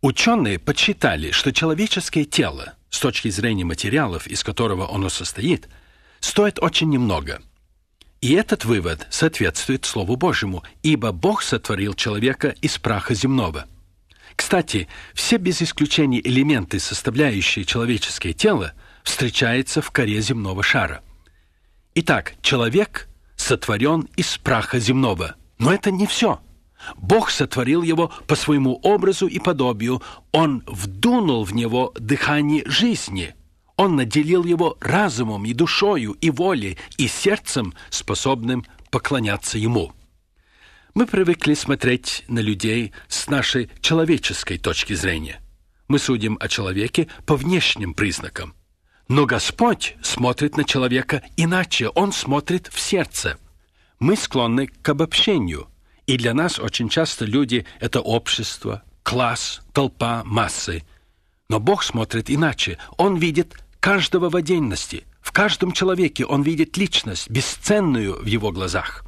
Ученые подсчитали, что человеческое тело, с точки зрения материалов, из которого оно состоит, стоит очень немного. И этот вывод соответствует Слову Божьему, ибо Бог сотворил человека из праха земного. Кстати, все без исключения элементы, составляющие человеческое тело, встречаются в коре земного шара. Итак, человек сотворен из праха земного. Но это не все. Бог сотворил его по своему образу и подобию. Он вдунул в него дыхание жизни. Он наделил его разумом и душою, и волей, и сердцем, способным поклоняться ему. Мы привыкли смотреть на людей с нашей человеческой точки зрения. Мы судим о человеке по внешним признакам. Но Господь смотрит на человека иначе. Он смотрит в сердце. Мы склонны к обобщению. И для нас очень часто люди — это общество, класс, толпа, массы. Но Бог смотрит иначе. Он видит каждого в отдельности. В каждом человеке Он видит личность, бесценную в Его глазах.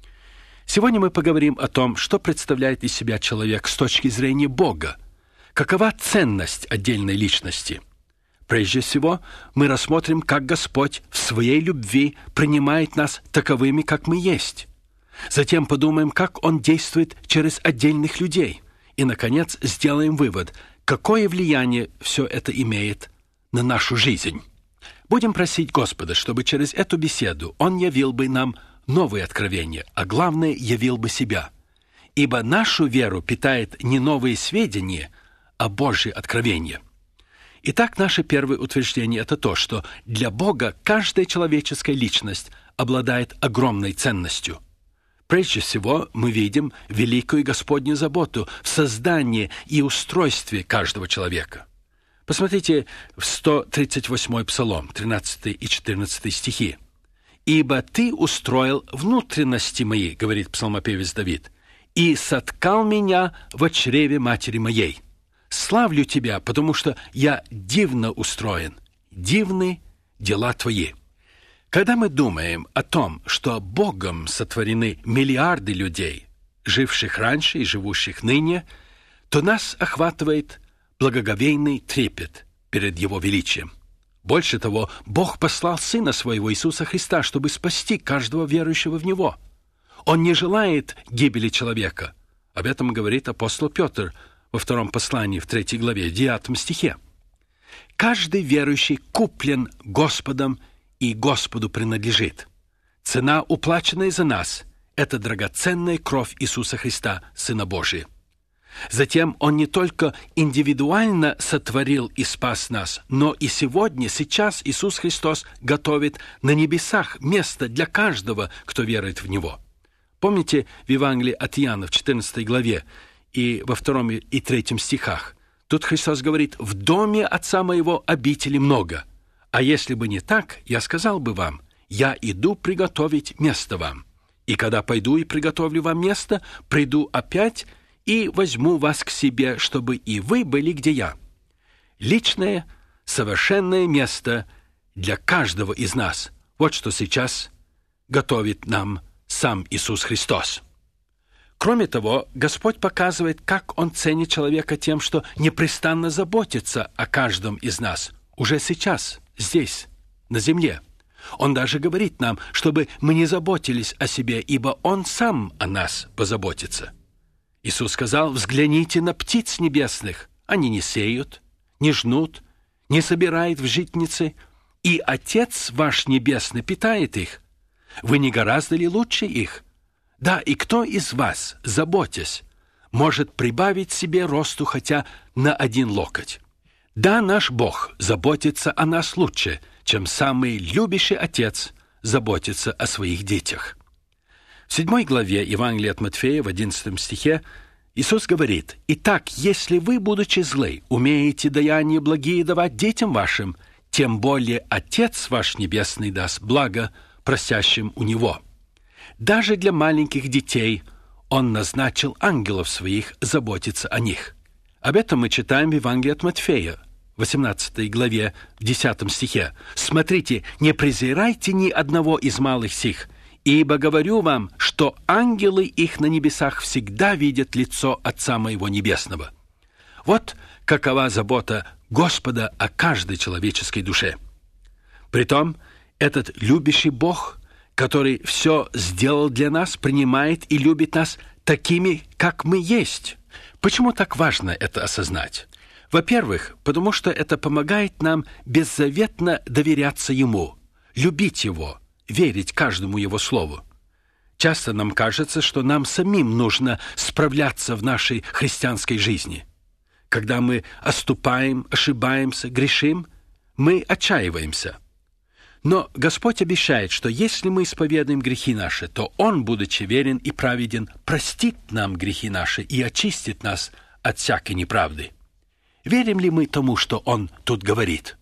Сегодня мы поговорим о том, что представляет из себя человек с точки зрения Бога. Какова ценность отдельной личности? Прежде всего, мы рассмотрим, как Господь в Своей любви принимает нас таковыми, как мы есть. Затем подумаем, как Он действует через отдельных людей. И, наконец, сделаем вывод, какое влияние все это имеет на нашу жизнь. Будем просить Господа, чтобы через эту беседу Он явил бы нам новые откровения, а главное, явил бы себя. Ибо нашу веру питает не новые сведения, а Божье откровение. Итак, наше первое утверждение – это то, что для Бога каждая человеческая личность обладает огромной ценностью. Прежде всего, мы видим великую Господню заботу в создании и устройстве каждого человека. Посмотрите в 138-й Псалом, 13 и 14 стихи. «Ибо Ты устроил внутренности мои, — говорит псалмопевец Давид, — и соткал меня в чреве матери моей. Славлю Тебя, потому что я дивно устроен, дивны дела Твои». Когда мы думаем о том, что Богом сотворены миллиарды людей, живших раньше и живущих ныне, то нас охватывает благоговейный трепет перед Его величием. Больше того, Бог послал Сына Своего Иисуса Христа, чтобы спасти каждого верующего в Него. Он не желает гибели человека. Об этом говорит апостол Петр во втором послании, в 3 главе, 9 стихе. Каждый верующий куплен Господом и Господу принадлежит. Цена, уплаченная за нас, — это драгоценная кровь Иисуса Христа, Сына Божия. Затем Он не только индивидуально сотворил и спас нас, но и сегодня, сейчас Иисус Христос готовит на небесах место для каждого, кто верует в Него. Помните в Евангелии от Иоанна в 14 главе и во 2 и 3 стихах? Тут Христос говорит: «В доме Отца Моего обители много, а если бы не так, я сказал бы вам, я иду приготовить место вам. И когда пойду и приготовлю вам место, приду опять и возьму вас к себе, чтобы и вы были, где я». Личное, совершенное место для каждого из нас. Вот что сейчас готовит нам сам Иисус Христос. Кроме того, Господь показывает, как Он ценит человека тем, что непрестанно заботится о каждом из нас уже сейчас, здесь, на земле. Он даже говорит нам, чтобы мы не заботились о себе, ибо Он сам о нас позаботится. Иисус сказал: «Взгляните на птиц небесных. Они не сеют, не жнут, не собирают в житницы, и Отец ваш Небесный питает их. Вы не гораздо ли лучше их? Да, и кто из вас, заботясь, может прибавить себе росту хотя на 1 локоть? Да, наш Бог заботится о нас лучше, чем самый любящий Отец заботится о своих детях». В 7 главе Евангелия от Матфея, в 11 стихе, Иисус говорит: «Итак, если вы, будучи злы, умеете даяния благие давать детям вашим, тем более Отец ваш Небесный даст благо просящим у Него». Даже для маленьких детей Он назначил ангелов своих заботиться о них. Об этом мы читаем в Евангелии от Матфея, 18 главе, в 10 стихе. «Смотрите, не презирайте ни одного из малых сих, ибо говорю вам, что ангелы их на небесах всегда видят лицо Отца Моего Небесного». Вот какова забота Господа о каждой человеческой душе. Притом, этот любящий Бог, который все сделал для нас, принимает и любит нас такими, как мы есть. Почему так важно это осознать? Во-первых, потому что это помогает нам беззаветно доверяться Ему, любить Его, верить каждому Его слову. Часто нам кажется, что нам самим нужно справляться в нашей христианской жизни. Когда мы оступаем, ошибаемся, грешим, мы отчаиваемся. Но Господь обещает, что если мы исповедуем грехи наши, то Он, будучи верен и праведен, простит нам грехи наши и очистит нас от всякой неправды. Верим ли мы тому, что Он тут говорит?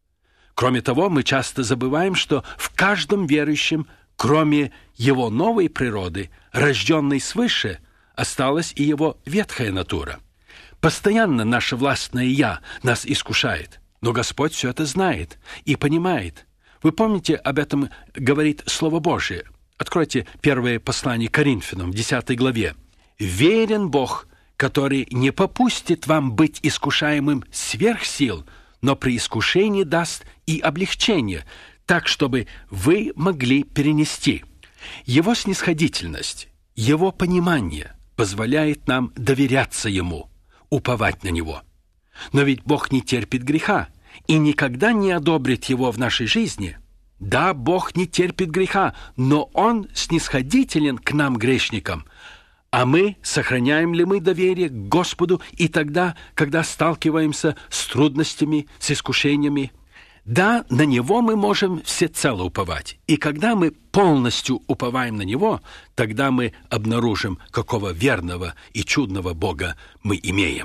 Кроме того, мы часто забываем, что в каждом верующем, кроме его новой природы, рожденной свыше, осталась и его ветхая натура. Постоянно наше властное «я» нас искушает, но Господь все это знает и понимает. Вы помните, об этом говорит Слово Божие. Откройте первое послание Коринфянам в 10 главе. «Верен Бог, который не попустит вам быть искушаемым сверх сил, но при искушении даст и облегчение, так, чтобы вы могли перенести». Его снисходительность, Его понимание позволяет нам доверяться Ему, уповать на Него. Но ведь Бог не терпит греха и никогда не одобрит его в нашей жизни. Да, Бог не терпит греха, но Он снисходителен к нам, грешникам. А мы, сохраняем ли мы доверие к Господу и тогда, когда сталкиваемся с трудностями, с искушениями? Да, на Него мы можем всецело уповать. И когда мы полностью уповаем на Него, тогда мы обнаружим, какого верного и чудного Бога мы имеем.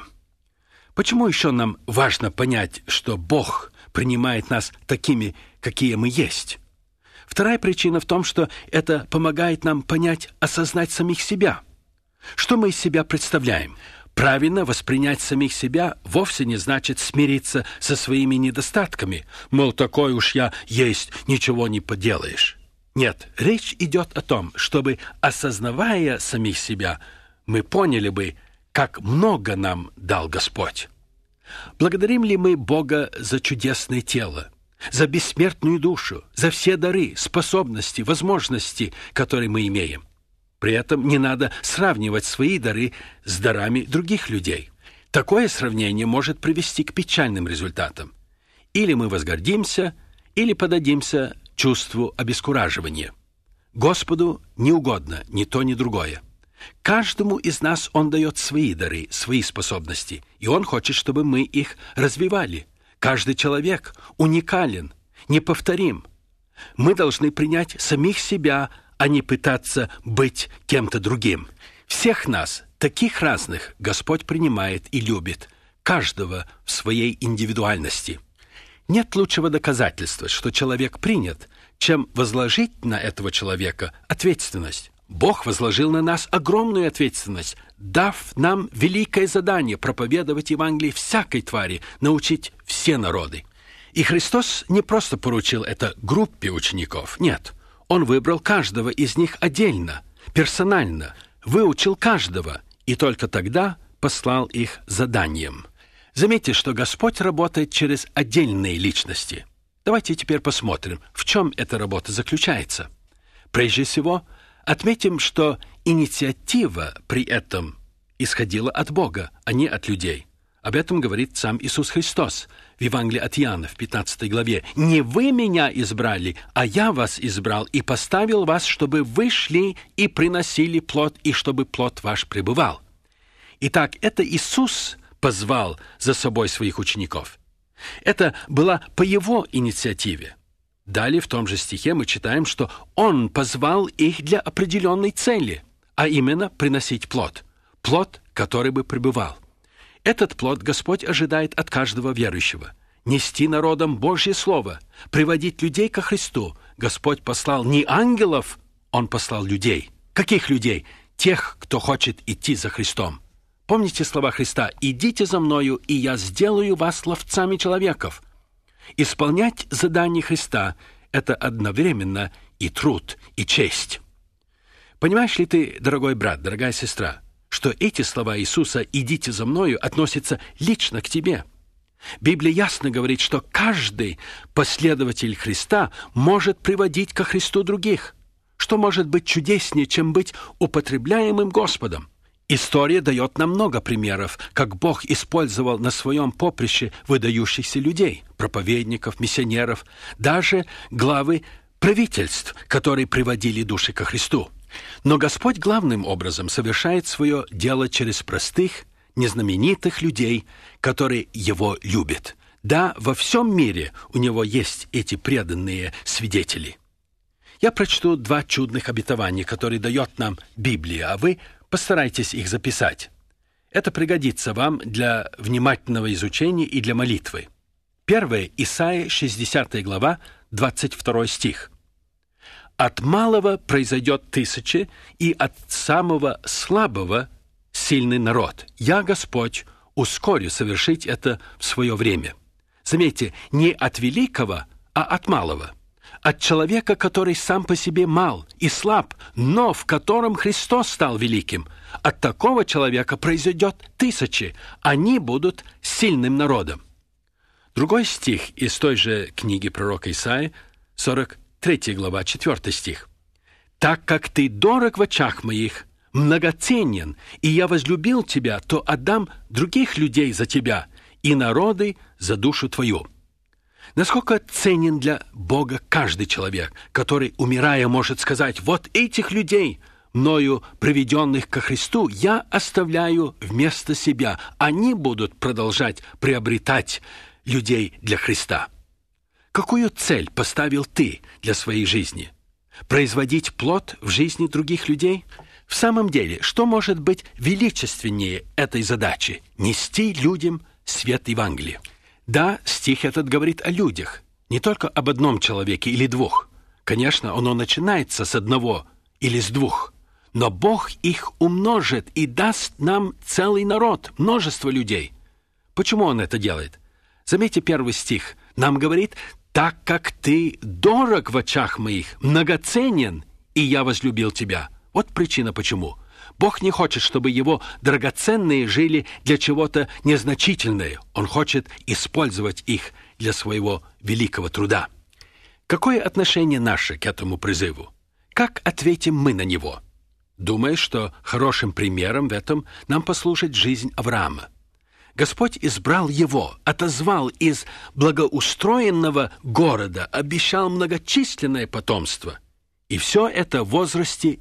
Почему еще нам важно понять, что Бог принимает нас такими, какие мы есть? Вторая причина в том, что это помогает нам понять, осознать самих себя. Что мы из себя представляем? Правильно воспринять самих себя вовсе не значит смириться со своими недостатками. Мол, такой уж я есть, ничего не поделаешь. Нет, речь идет о том, чтобы, осознавая самих себя, мы поняли бы, как много нам дал Господь. Благодарим ли мы Бога за чудесное тело, за бессмертную душу, за все дары, способности, возможности, которые мы имеем? При этом не надо сравнивать свои дары с дарами других людей. Такое сравнение может привести к печальным результатам. Или мы возгордимся, или поддадимся чувству обескураживания. Господу не угодно ни то, ни другое. Каждому из нас Он дает свои дары, свои способности, и Он хочет, чтобы мы их развивали. Каждый человек уникален, неповторим. Мы должны принять самих себя, а не пытаться быть кем-то другим. Всех нас, таких разных, Господь принимает и любит, каждого в своей индивидуальности. Нет лучшего доказательства, что человек принят, чем возложить на этого человека ответственность. Бог возложил на нас огромную ответственность, дав нам великое задание проповедовать Евангелие всякой твари, научить все народы. И Христос не просто поручил это группе учеников, нет. Он выбрал каждого из них отдельно, персонально, выучил каждого, и только тогда послал их заданием. Заметьте, что Господь работает через отдельные личности. Давайте теперь посмотрим, в чем эта работа заключается. Прежде всего, отметим, что инициатива при этом исходила от Бога, а не от людей. Об этом говорит сам Иисус Христос в Евангелии от Иоанна в 15 главе. «Не вы меня избрали, а я вас избрал и поставил вас, чтобы вы шли и приносили плод, и чтобы плод ваш пребывал». Итак, это Иисус позвал за собой своих учеников. Это было по Его инициативе. Далее в том же стихе мы читаем, что Он позвал их для определенной цели, а именно приносить плод, плод, который бы пребывал. Этот плод Господь ожидает от каждого верующего. Нести народам Божье Слово, приводить людей ко Христу. Господь послал не ангелов, Он послал людей. Каких людей? Тех, кто хочет идти за Христом. Помните слова Христа: «Идите за Мною, и я сделаю вас ловцами человеков». Исполнять задание Христа – это одновременно и труд, и честь. Понимаешь ли ты, дорогой брат, дорогая сестра, что эти слова Иисуса «идите за мною» относятся лично к тебе. Библия ясно говорит, что каждый последователь Христа может приводить ко Христу других. Что может быть чудеснее, чем быть употребляемым Господом? История дает нам много примеров, как Бог использовал на своем поприще выдающихся людей, проповедников, миссионеров, даже главы правительств, которые приводили души ко Христу. Но Господь главным образом совершает свое дело через простых, незнаменитых людей, которые Его любят. Да, во всем мире у Него есть эти преданные свидетели. Я прочту 2 чудных обетования, которые дает нам Библия, а вы постарайтесь их записать. Это пригодится вам для внимательного изучения и для молитвы. Первое, Исайя, 60 глава, 22 стих. «От малого произойдет 1000, и от самого слабого сильный народ. Я, Господь, ускорю совершить это в свое время». Заметьте, не от великого, а от малого. От человека, который сам по себе мал и слаб, но в котором Христос стал великим. От такого человека произойдет 1000, они будут сильным народом. Другой стих из той же книги пророка Исаии, 43 глава, 4 стих. «Так как ты дорог в очах моих, многоценен, и я возлюбил тебя, то отдам других людей за тебя, и народы за душу твою». Насколько ценен для Бога каждый человек, который, умирая, может сказать: «Вот этих людей, мною приведенных ко Христу, я оставляю вместо себя. Они будут продолжать приобретать людей для Христа». Какую цель поставил ты для своей жизни? Производить плод в жизни других людей? В самом деле, что может быть величественнее этой задачи? Нести людям свет Евангелия. Да, стих этот говорит о людях, не только об одном человеке или 2. Конечно, оно начинается с 1 или с 2. Но Бог их умножит и даст нам целый народ, множество людей. Почему Он это делает? Заметьте 1 стих. Нам говорит: «Так как ты дорог в очах моих, многоценен, и я возлюбил тебя». Вот причина почему. Бог не хочет, чтобы Его драгоценные жили для чего-то незначительного. Он хочет использовать их для своего великого труда. Какое отношение наше к этому призыву? Как ответим мы на него? Думаю, что хорошим примером в этом нам послужит жизнь Авраама. Господь избрал его, отозвал из благоустроенного города, обещал многочисленное потомство. И все это в возрасте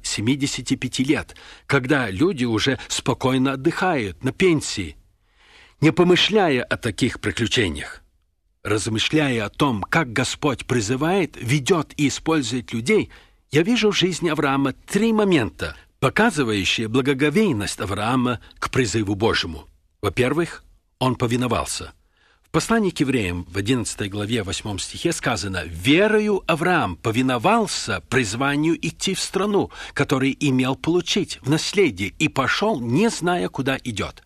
75 лет, когда люди уже спокойно отдыхают на пенсии. Не помышляя о таких приключениях, размышляя о том, как Господь призывает, ведет и использует людей, я вижу в жизни Авраама 3 момента, показывающие благоговейность Авраама к призыву Божьему. Во-первых, он повиновался. В послании к евреям в 11 главе 8 стихе сказано: «Верою Авраам повиновался призванию идти в страну, которую имел получить в наследие, и пошел, не зная, куда идет».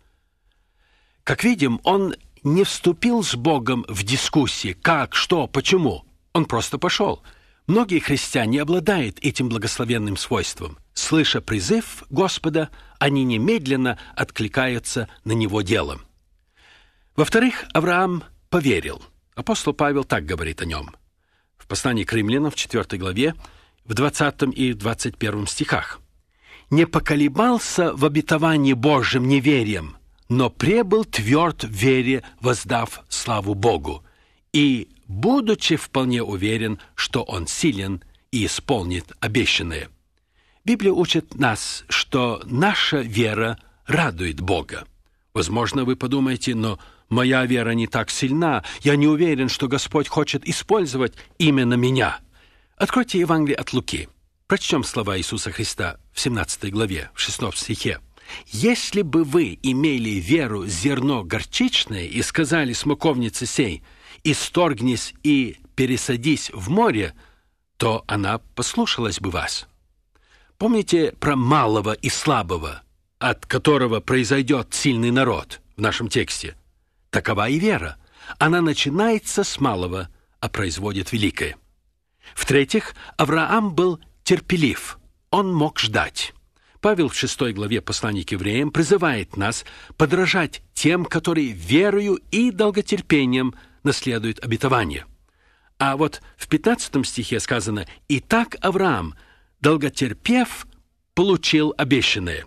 Как видим, он не вступил с Богом в дискуссии «как, что, почему». Он просто пошел. Многие христиане обладают этим благословенным свойством. Слыша призыв Господа, они немедленно откликаются на него делом. Во-вторых, Авраам поверил. Апостол Павел так говорит о нем. В послании к римлянам в 4 главе, в 20 и 21 стихах. «Не поколебался в обетовании Божьим неверием, но пребыл тверд в вере, воздав славу Богу, и, будучи вполне уверен, что Он силен и исполнит обещанное». Библия учит нас, что наша вера радует Бога. Возможно, вы подумаете: но моя вера не так сильна, я не уверен, что Господь хочет использовать именно меня. Откройте Евангелие от Луки. Прочтем слова Иисуса Христа в 17 главе, в 6 стихе. «Если бы вы имели веру зерно горчичное и сказали смоковнице сей: исторгнись и пересадись в море, то она послушалась бы вас». Помните про малого и слабого, от которого произойдет сильный народ в нашем тексте? Такова и вера. Она начинается с малого, а производит великое. В-третьих, Авраам был терпелив. Он мог ждать. Павел в 6 главе послания к евреям призывает нас подражать тем, которые верою и долготерпением наследуют обетование. А вот в 15 стихе сказано: «Итак Авраам, долготерпев, получил обещанное».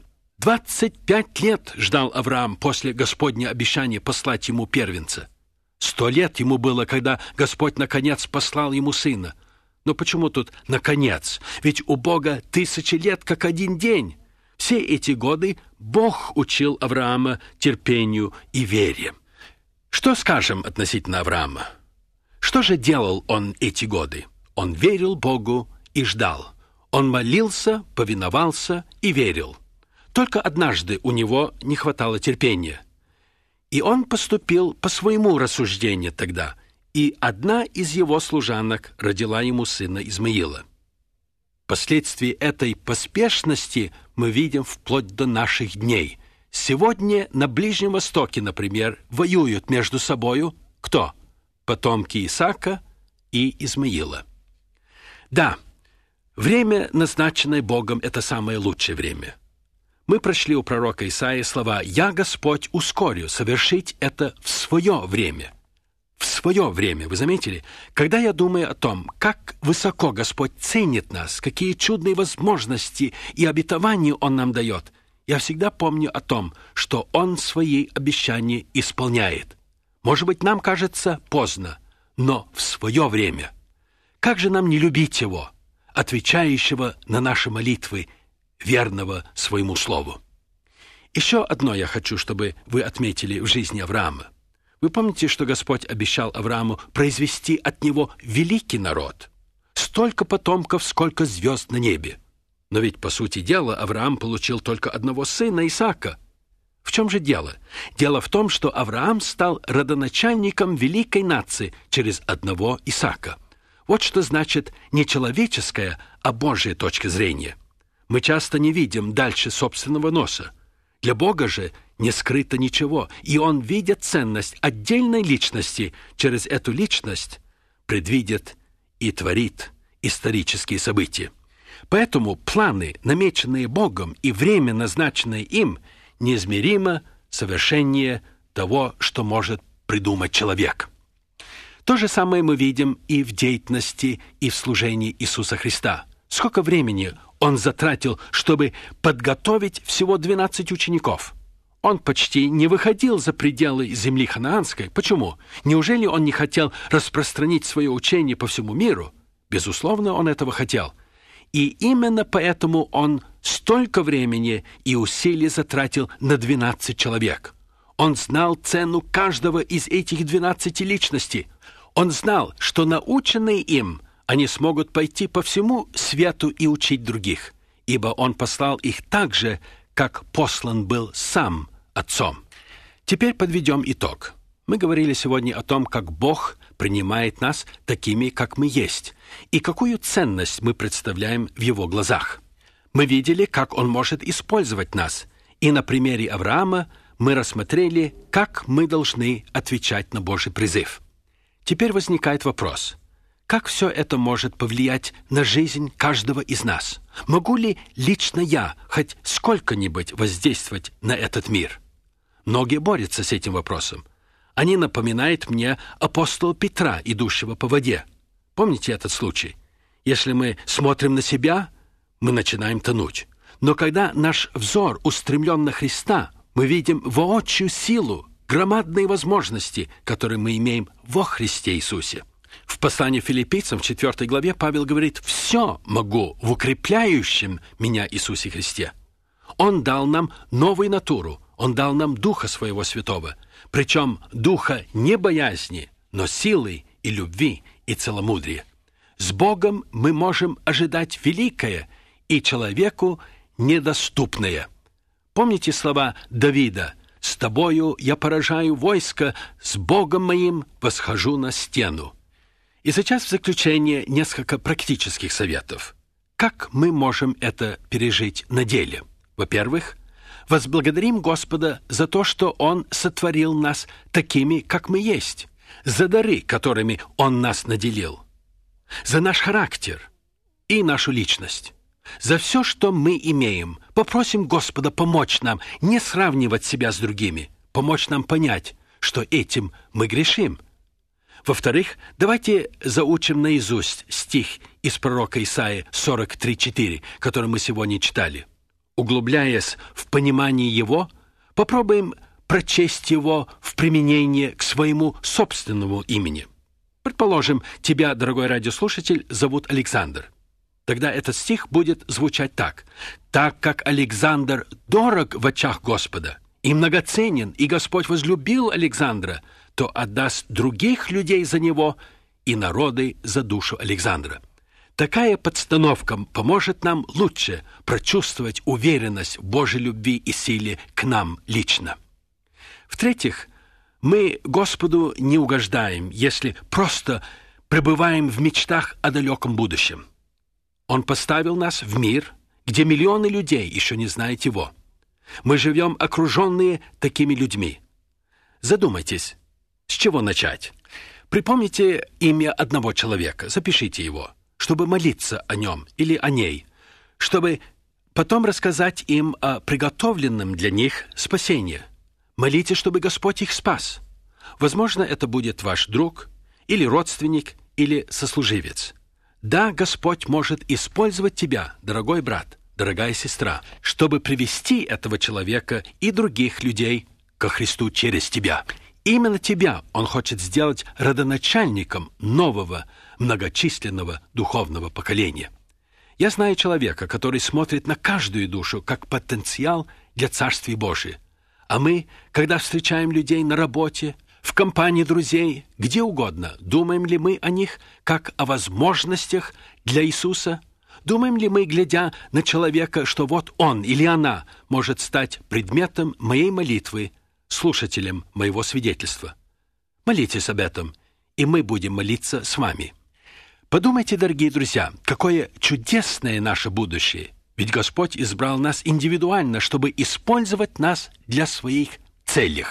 25 лет ждал Авраам после Господня обещания послать ему первенца. 100 лет ему было, когда Господь наконец послал ему сына. Но почему тут «наконец»? Ведь у Бога 1000 лет, как один день. Все эти годы Бог учил Авраама терпению и вере. Что скажем относительно Авраама? Что же делал он эти годы? Он верил Богу и ждал. Он молился, повиновался и верил. Только однажды у него не хватало терпения. И он поступил по своему рассуждению тогда, и одна из его служанок родила ему сына Измаила. Последствия этой поспешности мы видим вплоть до наших дней. Сегодня на Ближнем Востоке, например, воюют между собою кто? Потомки Исаака и Измаила. Да, время, назначенное Богом, это самое лучшее время. Мы прочли у пророка Исаии слова: «Я, Господь, ускорю совершить это в свое время». В свое время, вы заметили? Когда я думаю о том, как высоко Господь ценит нас, какие чудные возможности и обетования Он нам дает, я всегда помню о том, что Он свои обещания исполняет. Может быть, нам кажется поздно, но в свое время. Как же нам не любить Его, отвечающего на наши молитвы, верного своему слову? Еще одно я хочу, чтобы вы отметили в жизни Авраама. Вы помните, что Господь обещал Аврааму произвести от него великий народ? Столько потомков, сколько звезд на небе. Но ведь, по сути дела, Авраам получил только одного сына, Исаака. В чем же дело? Дело в том, что Авраам стал родоначальником великой нации через одного Исаака. Вот что значит не человеческая, а Божья точка зрения. Мы часто не видим дальше собственного носа. Для Бога же не скрыто ничего, и Он, видя ценность отдельной личности, через эту личность предвидит и творит исторические события. Поэтому планы, намеченные Богом, и время, назначенное им, неизмеримо совершеннее того, что может придумать человек. То же самое мы видим и в деятельности, и в служении Иисуса Христа. Сколько времени Он затратил, чтобы подготовить всего 12 учеников? Он почти не выходил за пределы земли ханаанской. Почему? Неужели Он не хотел распространить свое учение по всему миру? Безусловно, Он этого хотел. И именно поэтому Он столько времени и усилий затратил на 12 человек. Он знал цену каждого из этих 12 личностей. Он знал, что наученные им, они смогут пойти по всему свету и учить других, ибо Он послал их так же, как послан был сам Отцом. Теперь подведем итог. Мы говорили сегодня о том, как Бог принимает нас такими, как мы есть, и какую ценность мы представляем в Его глазах. Мы видели, как Он может использовать нас, и на примере Авраама мы рассмотрели, как мы должны отвечать на Божий призыв. Теперь возникает вопрос: как все это может повлиять на жизнь каждого из нас? Могу ли лично я хоть сколько-нибудь воздействовать на этот мир? Многие борются с этим вопросом. Они напоминают мне апостола Петра, идущего по воде. Помните этот случай? Если мы смотрим на себя, мы начинаем тонуть. Но когда наш взор устремлен на Христа, мы видим воочию силу, громадные возможности, которые мы имеем во Христе Иисусе. В послании Филиппийцам в 4 главе Павел говорит: «Все могу в укрепляющем меня Иисусе Христе». Он дал нам новую натуру, Он дал нам Духа Своего Святого, причем Духа не боязни, но силы и любви и целомудрия. С Богом мы можем ожидать великое и человеку недоступное. Помните слова Давида: «С тобою я поражаю войско, с Богом моим восхожу на стену». И сейчас в заключение несколько практических советов. Как мы можем это пережить на деле? Во-первых, возблагодарим Господа за то, что Он сотворил нас такими, как мы есть, за дары, которыми Он нас наделил, за наш характер и нашу личность. За все, что мы имеем, попросим Господа помочь нам не сравнивать себя с другими, помочь нам понять, что этим мы грешим. Во-вторых, давайте заучим наизусть стих из пророка Исаии 43:4, который мы сегодня читали. Углубляясь в понимание его, попробуем прочесть его в применении к своему собственному имени. Предположим, тебя, дорогой радиослушатель, зовут Александр. Тогда этот стих будет звучать так. «Так как Александр дорог в очах Господа и многоценен, и Господь возлюбил Александра, то отдаст других людей за него и народы за душу Александра». Такая подстановка поможет нам лучше прочувствовать уверенность в Божьей любви и силе к нам лично. В-третьих, мы Господу не угождаем, если просто пребываем в мечтах о далеком будущем. Он поставил нас в мир, где миллионы людей еще не знают Его. Мы живем окруженные такими людьми. Задумайтесь, с чего начать? Припомните имя одного человека, запишите его, чтобы молиться о нем или о ней, чтобы потом рассказать им о приготовленном для них спасении. Молитесь, чтобы Господь их спас. Возможно, это будет ваш друг, или родственник, или сослуживец. Да, Господь может использовать тебя, дорогой брат, дорогая сестра, чтобы привести этого человека и других людей ко Христу через тебя. Именно тебя Он хочет сделать родоначальником нового, многочисленного духовного поколения. Я знаю человека, который смотрит на каждую душу как потенциал для Царствия Божия. А мы, когда встречаем людей на работе, в компании друзей, где угодно, думаем ли мы о них как о возможностях для Иисуса? Думаем ли мы, глядя на человека, что вот он или она может стать предметом моей молитвы, слушателем моего свидетельства? Молитесь об этом, и мы будем молиться с вами. Подумайте, дорогие друзья, какое чудесное наше будущее, ведь Господь избрал нас индивидуально, чтобы использовать нас для своих целей.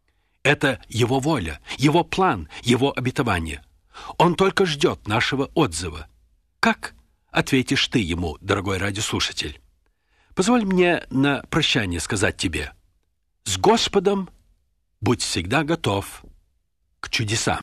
Это Его воля, Его план, Его обетование. Он только ждет нашего отзыва. Как ответишь ты Ему, дорогой радиослушатель? Позволь мне на прощание сказать тебе: с Господом будь всегда готов к чудесам.